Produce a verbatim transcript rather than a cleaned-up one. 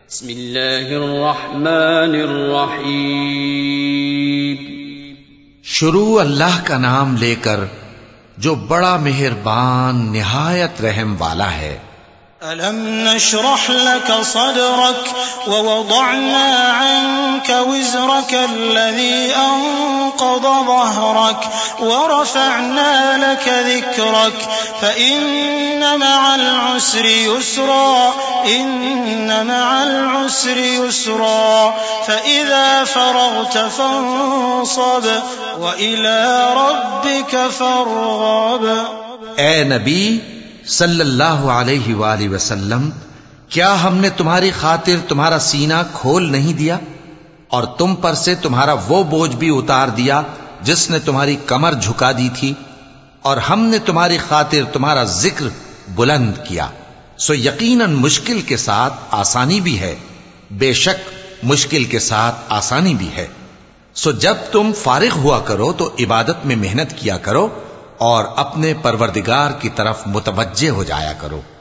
بسم اللہ الرحمن الرحیم. شروع اللہ کا نام لے کر جو بڑا مہربان نہایت رحم والا ہے. ألم نشرح لك صدرك ووضعنا عنك وزرك الذي أنقض ظهرك ورفعنا لك ذكرك فإن مع العسر يسرا إن مع العسر يسرا فإذا فرغت فانصب وإلى ربك فارغب. اے نبی صلی اللہ علیہ وآلہ وسلم، کیا ہم نے تمہاری خاطر تمہارا سینہ کھول نہیں دیا اور تم پر سے تمہارا وہ بوجھ بھی اتار دیا جس نے تمہاری کمر جھکا دی تھی، اور ہم نے تمہاری خاطر تمہارا ذکر بلند کیا. سو یقیناً مشکل کے ساتھ آسانی بھی ہے، بے شک مشکل کے ساتھ آسانی بھی ہے. سو جب تم فارغ ہوا کرو تو عبادت میں محنت کیا کرو اور اپنے پروردگار کی طرف متوجہ ہو جایا کرو.